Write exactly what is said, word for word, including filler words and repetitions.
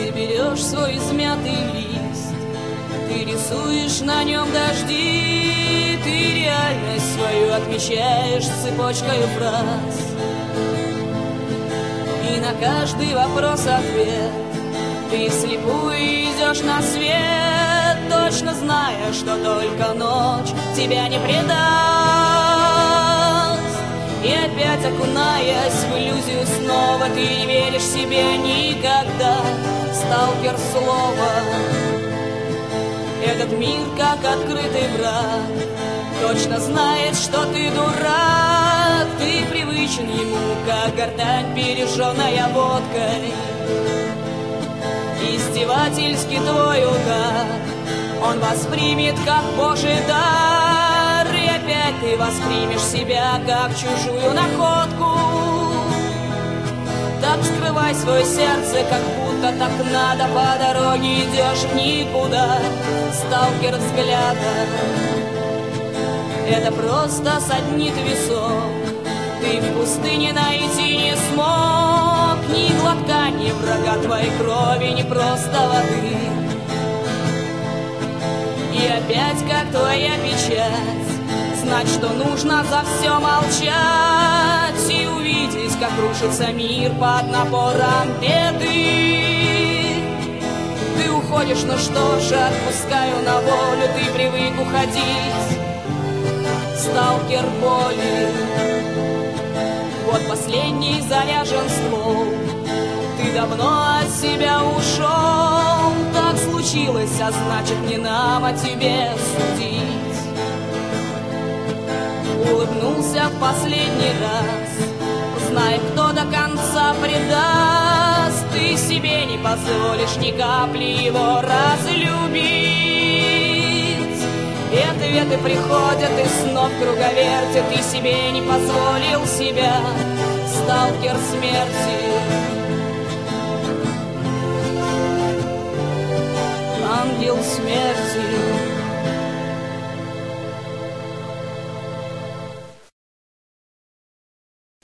Ты берешь свой измятый лист, ты рисуешь на нем дожди, ты реальность свою отмечаешь цепочкой фраз. И на каждый вопрос ответ, ты вслепую идешь на свет, точно зная, что только ночь тебя не предаст. И опять окунаясь в иллюзию снова, ты не веришь себе никогда. Сталкер слова, этот мир как открытый враг, точно знает, что ты дурак. Ты привычен ему, как гортань, пережженная водкой. Издевательски твой удар он воспримет как Божий дар, и опять ты воспримешь себя как чужую находку. Так скрывай свое сердце, как будто так надо, по дороге идешь в никуда. Сталкер взгляда, это просто саднит висок. Ты в пустыне найти не смог ни глотка, ни врага твоей крови, ни просто воды. И опять, как твоя печать, знать, что нужно за все молчать и увидеть, как рушится мир под напором беды. Ты уходишь, ну что ж, отпускаю на волю, ты привык уходить, сталкер боли. Вот последний заряжен ствол, ты давно от себя ушел. Так случилось, а значит не нам о тебе судить. Улыбнулся в последний раз, зная, кто до конца предаст. Ты себе не позволишь ни капли его разлюбить. И ответы приходят из снов круговерти, ты себе не позволил себя, сталкер смерти. Ангел смерти.